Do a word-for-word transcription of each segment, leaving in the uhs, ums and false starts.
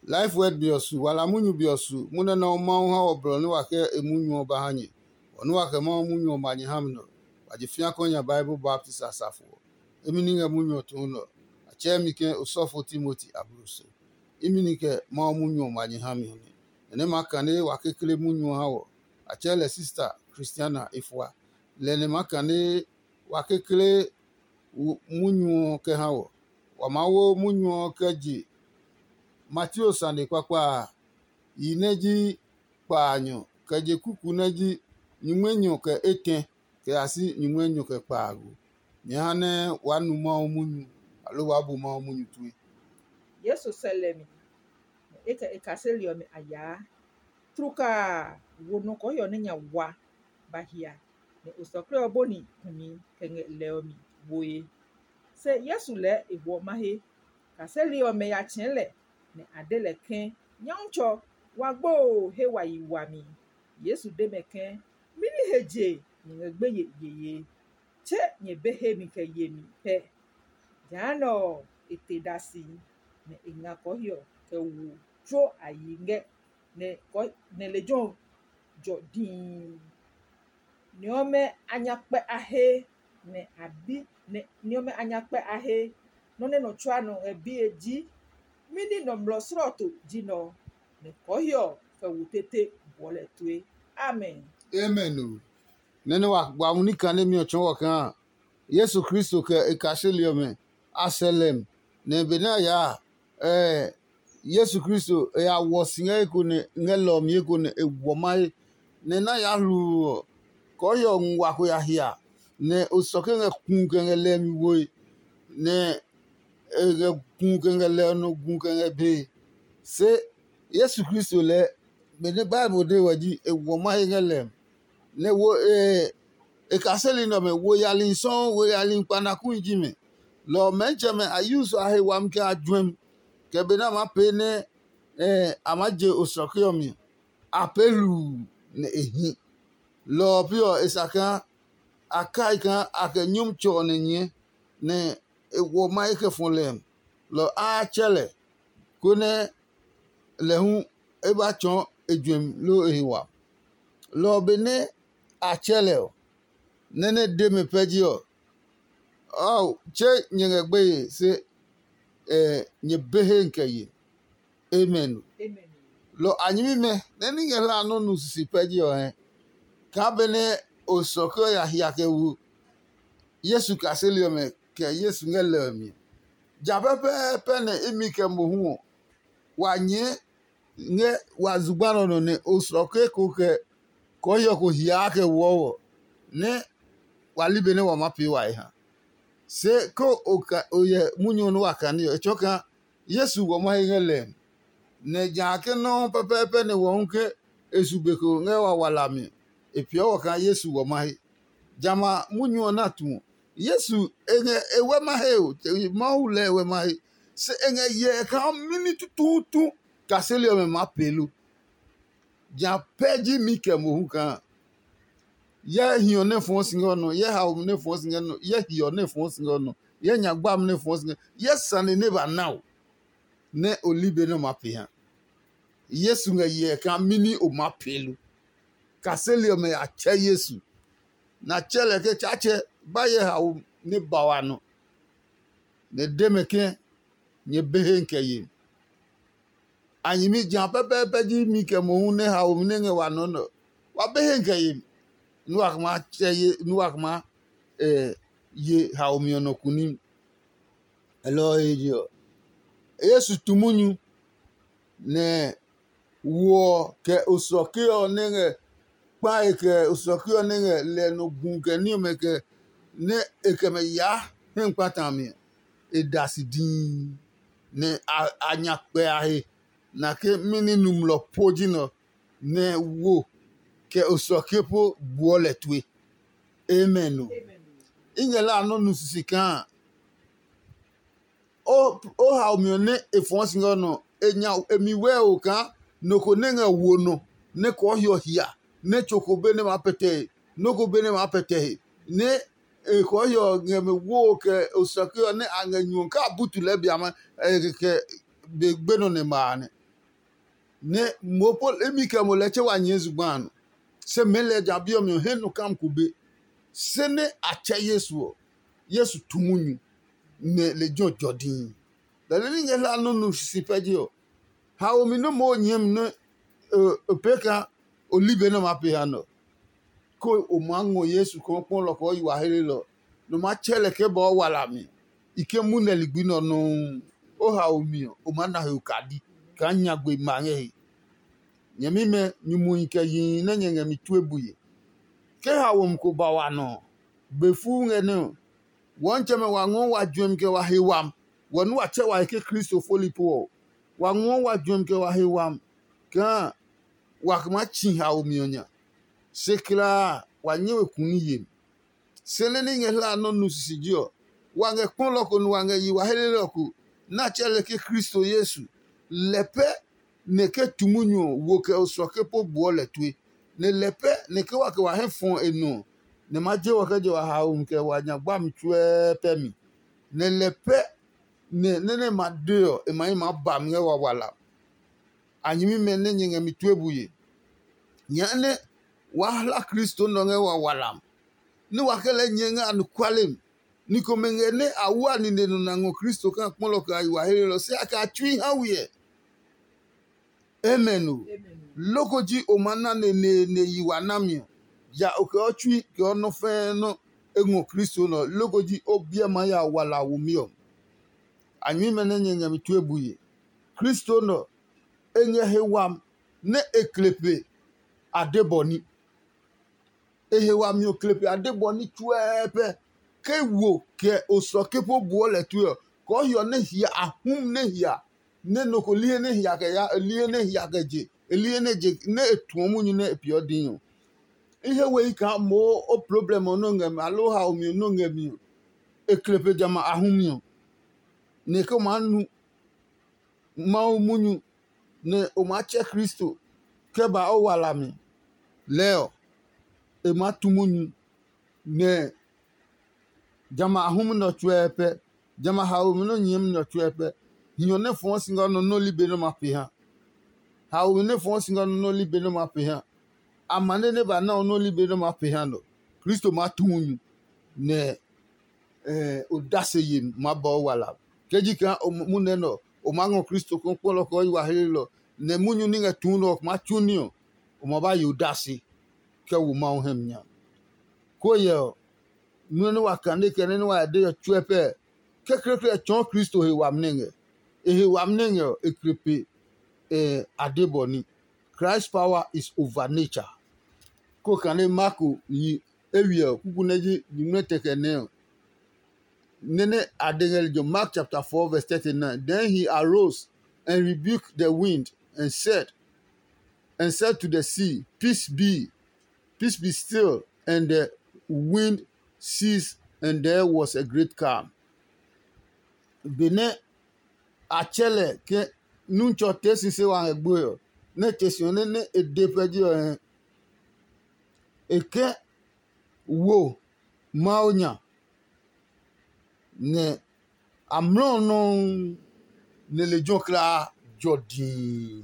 Life word biosu wala munyu biosu muna na ma ha obro ne wa ke emunyu ba hanye onu wa ke ma munyu ma nye hamno wajifia konya Bible Baptist asafo emini nga munyu to no ache mi ke osofo Timothy abruso emini ke ma munyu ma nye hamno ne makane wa ke kle munyu ha wo ache le sister Christiana ifwa le ne makane wa ke kle munyu ke ha wo wa ma wo munyu ke ji Matthew Sande kwakwa yineji panyo kaje kuku naji nyumwenyo ke eten ke asi nyumwenyo ke pagu nyane wanu ma omunyu alo wabu ma omunyu tuwe Yesu selemi eka ekaselio me aya truka wono ko yo nya wa bahia ne usokre oboni kumi kenge leomi boye se Yesu le ewo mahe kaselio me ya chenle ne adele ken nyancho wagbo he wa yiwami Yesu de meken mini heje ni egbe ye ye che nye behe mi ke ye mi pe jano etedasi ne inga kohio ke wu jo ayinge ne ko ne lejon jo din ni ome anyakpe ahe ne abi ne ni ome anyakpe ahe no ne no chwa no ebi eji mini no mlosroto jino ne kohio ke wu tete bole tue amen amen nene wa gba munika ne mi ochon wo kan Yesu Kristo ke ekaselio me aselem ne bena ya eh Yesu Kristo ya wosinga ko ne ngelo mi ko ne ewomai ne na ya lu ko yo nwa ko ya hia ne osoke nge kun ke ngele mi wo ne e kun ke ngele no kun ke nge be se Yesu Kristo le be ne Bible de waji ewomai ngele ne wo e e kaseli no me wo yali son wo yali panaku jime lo menche me ayuso ahe wam ke adwem ke be na ma pe ne eh amaje osokiomi apelu ne ehi lo pio esaka akai kan akenyum cho ne nye ne ewo mai ke fonlem lo a chele kone lehu e ba chon edwem lo ehiwa lo be ne a chele o nene de me pejio oh che nyenge gbe se eh nye behe nke yi amen amen lo anyimi me nene nge la no nu si pejio he ka bene osoko ya hia ke wu Yesu kaselio me ke Yesu ngele mi jabe pe pe ne imi ke mo hu wa nye nge wa zugbano no ne osoko ko ke ko yo ko hia ke wo ne walibe ne wa mapi wa ha se ko oka oye munyo no akani e choka Yesu wo ma ngele ne ja ke no pepepe ne wo nke esubeko nge wa walami e pio wo kan Yesu wo ma jama munyo na tu Yesu enge ewe ma he o ma ule ewe ma se enge ye ka mini tutu tu kaselio me mapelu ja peji mi ke mo hu kan ye hiyo ne fon singo no ye ha ne fon singo no ye hiyo ne fon singo no ye nyagba ne fon singo ye sane ne ba now ne olibe no mapi ha Yesu nga ye ka mini o mapelu kaselio me ache Yesu na chele ke chache ba ye ha ne bawa no ne demeke nye behe nke ye anyimi jan pepe peji mi ke mo hu ne ha o ne nge wa no no wa behe nke ye nuak ma cheye nuak ma eh ye ha omi ono kunim elo ejo Yesu tumunyu ne wo ke osoke onenge pa ke osoke onenge le no gun ke ni me ke ne ekeme ya hin patami e dasidin ne anyakpe ahe na ke minimum lo pojino ne wo ke osoke po buole tue amen amen ingela no nusisikan o o ha omi ne efon singo no enya emiwe o kan noko nenga wo no ne ko hio hia ne chokobe ne mapete noko be ne mapete ne e ko hio ngeme wo ke osoke ne anganyu ka butule biama ke be gbeno ne maane ne mopol emi ke mo leche wa nyezu gbanu se mele jabio mi henu kam kube se ne ache Yesu Yesu tumunyu ne le jo jodin da le nge la no no sipeji o ha o mi no mo nyem no peka olibe no mape hano ko o mango Yesu ko pon lo ko yiwa hele lo no ma chele ke bo wala mi ike mu ne ligbi no no o ha o mi o ma na he ukadi ka nya gbe manye nyemi me nyumu ike yin na nyenge mi tuebuye ke ha wo mko ba wa no befu nge no won cheme wa ngon wa dwem ke wa hewam wonu wa che wa ke Kristo folipo wa ngon wa dwem ke wa hewam ka wa kuma chi ha o mi onya sekla wa nyewe kuniye selene nge la no nusijio wa nge pon loko nu wa nge yi wa hele loko na chele ke Kristo Yesu lepe ne ke tumunyo wo ke osoke po buole tue ne lepe ne ke wa ke wa hefon enu ne maje wa ke je wa ha um ke wa nya gba mi tue pe mi ne lepe ne ne ne madeo e mai ma ba mi wa wala anyimi me ne nge mi tue buye nyane wa la Kristo no nge wa wala ni wa ke le nyenga anu kwalem ni ko mengene awa ni ne no na ngo Kristo kan pon lo ka wa hele lo se aka tui ha wiye. Amen. Lokoji omana ne ne ne yiwanami ya oke ochui ke ono fe no enwo Kristo no lokoji obia ma ya wala wumio anyi mene nyenye mitu ebuye Kristo no enye hewam ne eklepe adeboni ehewam yo klepe adeboni tuepe ke wo ke osoke po buole tuo ko yo ne hia ahum ne hia ne no ko lie ne hia ke ya lie ne hia ke je elie ne je ne etuomu nyi ne epiodin ihe we ka mo o problem no ngem aloha o mi no ngem eklepe jama ahum ne ko manu ma o munyu ne o ma che Kristo ke ba o wala mi leo e ma tumunyu ne jama ahum no tuepe jama ha o mi no nyem no tuepe hiyo ne fon singa no no libe no mape ha ha o ne fon singa no no libe no mape ha amane ne ba na no libe no mape ha no Kristo ma tumunyu ne eh odase yim ma ba wala keji kan mu ne no o mango Kristo kon polo ko yiwa helelo ne munyu ni nga tuno ma tunio o ma ba yodase ke wo ma o hemnya ko ye nu no wakande ke ne wa de tuepe ke krekre chon Kristo he wa mnenge e he wa mnenge ekrepe eh adeboni Christ power is over nature ko kane mako yi ewie kuku neji nimete ne nene adengel jo Mark chapter four verse thirty-nine. Then he arose and rebuked the wind and said and said to the sea, peace be, peace be still, and the wind ceased, and there was a great calm. Bene achele ke nuncho tesi se wa egbo ne tesi ne ne edepeji o eke wo maonya ne amron no ne le jokla jodin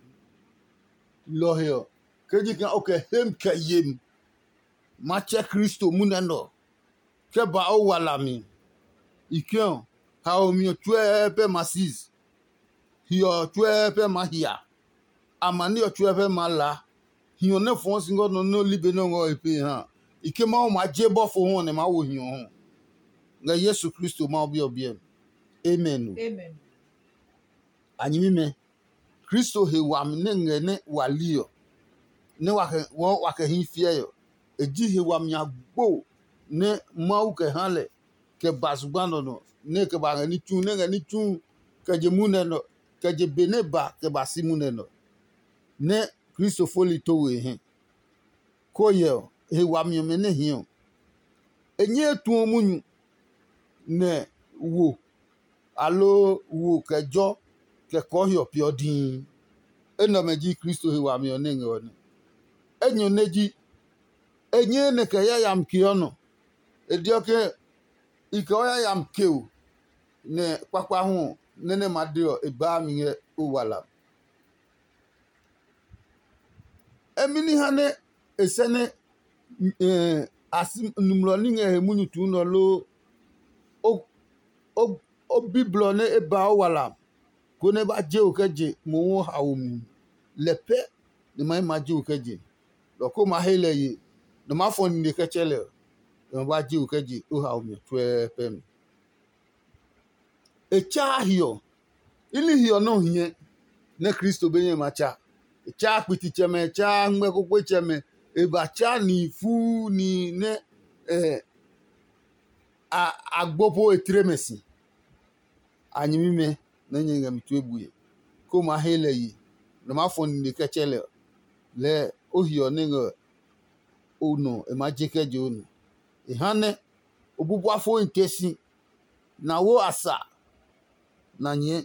lohio keji kan okay hem kayem ma che Kristo munano ke ba o wala mi ikion ha o mi tuepe masis hiyo tuepe mahia amani o tuepe mala hiyo ne fon singo no no libe no ngo epe ha ike ma o ma jebo fo ho ne ma wo hiyo ho nga Yesu Kristo ma obi obi amen Amen. anyimi me Kristo he wa ne ngene walio ne wa wo wa ke hin fie yo eji he wa mya gbo ne ma u ke hanle ke basubano no ne ke ba ni tu ne ni tu ke je mune no ke je beneba ke basimune no ne Kristo foli to we hin ko ye he wa mi me ne hin enye tu omunyu ne wo alo wo kejo ke ko yo piodin eno meji Kristo he wa mi one nge one enyo neji enye ne ke ya yam kiono edioke ike oya yam keu ne papa hu nene madio eba mi o wala emini hane esene eh asim numro ni nge hemu tu no lo o o o biblo ne e ba wala ko ne ba je o keje mo wo hawumi lepe ne mai ma je o keje lo ko ma hele yi no ma fon ni kechele no ba je o keje o hawumi twe pem e cha hio ili hio no hie ne Kristo benye macha e cha piti cheme cha ngbe kokwe cheme e ba cha ni fu ni ne eh a agbopo etremesi anyimime na nyenga mitu ebuye ko ma hele yi no ma fon ni kechele le ohio ningo ono e ma jekeje ono e hane obubu afo intesi na wo asa na nye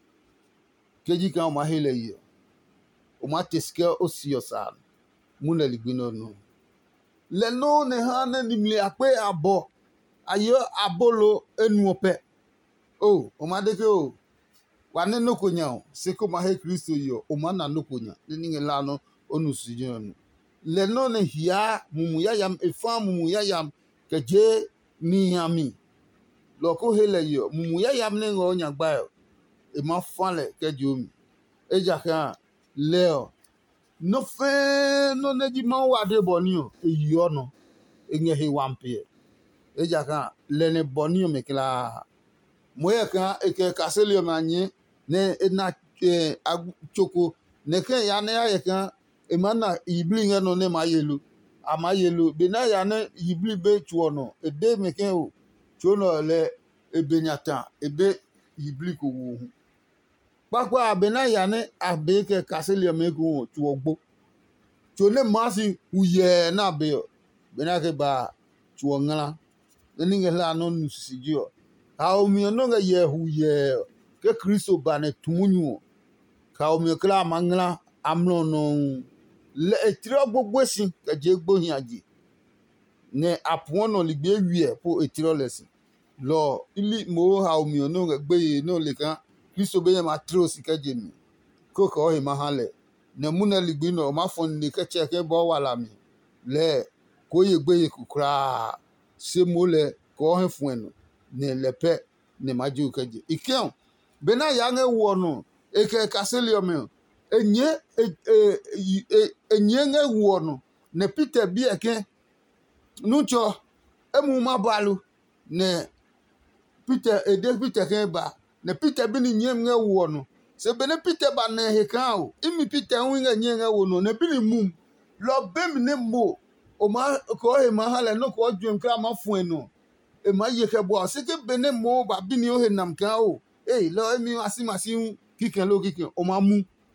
keji kan ma hele yi o ma teske osiosa muna ligbino no le no ne hane nimle ape abo ayo abolo enu ope o o ma deke o wa ne no konya o se ko ma he Kristo yo o ma na no konya ni nge la no onu sujin no le no ne hia mumu ya yam efa mumu ya yam keje ni yami lo ko hele yo mumu ya yam ne ngo nya gba e ma fale keje omi e ja kan leo no fe no ne di ma wa de boni o e yo no e nge he wampe e ja kan le ne boni o me kla moye kan e ke kaselio manye ne na choko ne ke ya ne ya kan e mana ibli nge no ne mayelu amayelu be na ya ne ibli be chuo no e de me ke o chuo no le e benyata e be ibli ko wo pakwa be na ya ne abe ke kaselio me ko chuo gbo chuo ne masi uye na be be na ke ba chuo ngala ni nge la no nusijio ha o mi no nge ye hu ye ke Kristo ba ne tumunyu ka o mi kla mangla amlo no le etiro gbogbo sin ke je gbohin aji ne apon no ligbe wie po etiro lesin lo ili mo ha o mi no nge gbe no le kan Kristo be ma tros ke je mi ko ko he ma hale ne muna ligbe no ma fon ni ke che ke bo wala mi le ko ye gbe ye kukra se mo le ko he fun eno ne lepe ne maju keje ikion bena yange wono eke kaselio me enye enye nge wono ne Peter bi eke nucho emu mabalu ne Peter ede Peter ke ba ne Peter bi ni nyem nge wono se bene Peter ba ne he kan o imi Peter winga nye nge wono ne bi ni mum lo bem ne mo o ma ko he ma hala no ko dwem kra ma fun eno e ma ye ke bo se ke bene mo ba bi ni o he nam kan o e lo emi asimasi kiken lo kiken o ma mu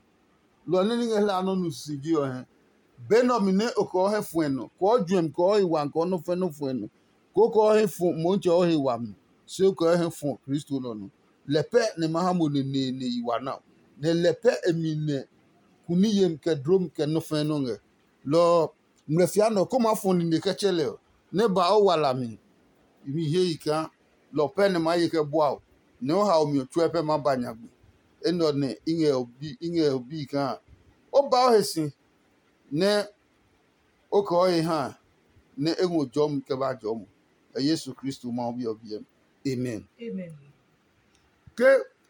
lo ni nge la no nu sigi o he beno mi ne o ko he fun eno ko dwem ko iwa ko no fe no fun eno ko ko he fun mo nche o he wa mi se ko he fun Kristo no no lepe ne mahamo ne ne ne iwa na ne lepe emi ne kuni yem ke drum ke no fe no nge lo mrefia no ko ma fun ni ke chele ne ba o wala mi mi he ika lo pe ne ma ye ke boa no ha o mi otu epe ma banya gbe eno ne inge obi inge obi kan o ba o hesi ne o ko e ha ne enwo jom ke ba jom e Yesu Kristo ma obi obi amen Amen. ke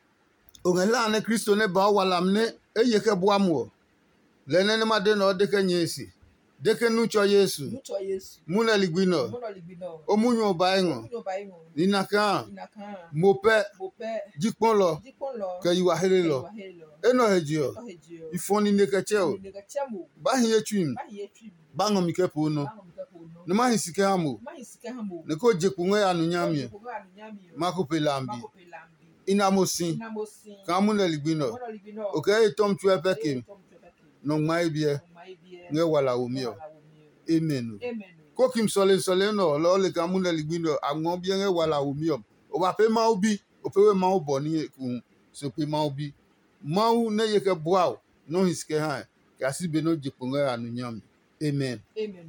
o ngela ne Kristo ne ba wala mne e ye ke boa mo le ne ne ma de no de ke nyesi de ke nu cho Yesu Mucho Yesu. muna ligwino Mono libino. o munyo ba enwo Muno baingo. ni na kan Inakan. mo pe Bope. jipon lo Dikon lo. ke yiwa hele lo Wahelo. eno hejio Ohejio. ifoni ne ke che o Nega chamo. ba hin etwim Ba ye trim. ba ngo mi ke po no Ba ngomika kono. ne ma hin sike amo Ma isike hambo. ne ko je ku nwe anu nyamie Ko ga nyami. ma ko pe lambi Ma ko pe lambi. ina mo sin Ina mo sin. kan mu ne ligbino Mono libino. o ke etom tu epe kim Tom tebeki. no mai bie Mai bie. nge wala o mi o amen Amen. ko kim sole sole no lo le kan mu ne ligbino agbon bie nge wala o mi o o ba pe ma obi o pe we ma o bo ni ku so pe ma obi ma u ne ye ke boa no hiske ha ka si be no je ku nwe anu nyam amen Amen.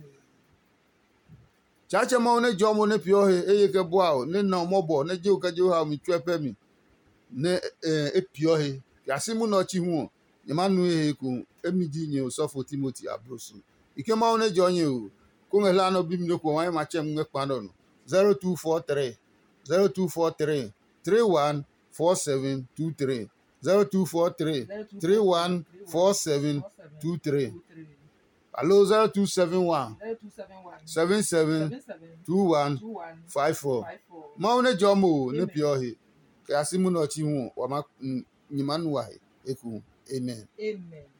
chache ma one jo mo ne pio he eye ke boa ne na mo bo ne je o ka je ha mi twe pe mi ne e pio he ya si mu no chi hu nyamanu he ku emidi nye osofo Timothy Abrosu ike ma one jonye o ko ngela no bi mi ko wan ma chem nge pando no zero two four three zero two four three three one four seven two three zero two four three three one four seven two three Hello zero two seven one seven seven two one five four ma one jomo ne pio he ka asimu no chi hu wa ma nyimanu wa he eku amen Amen.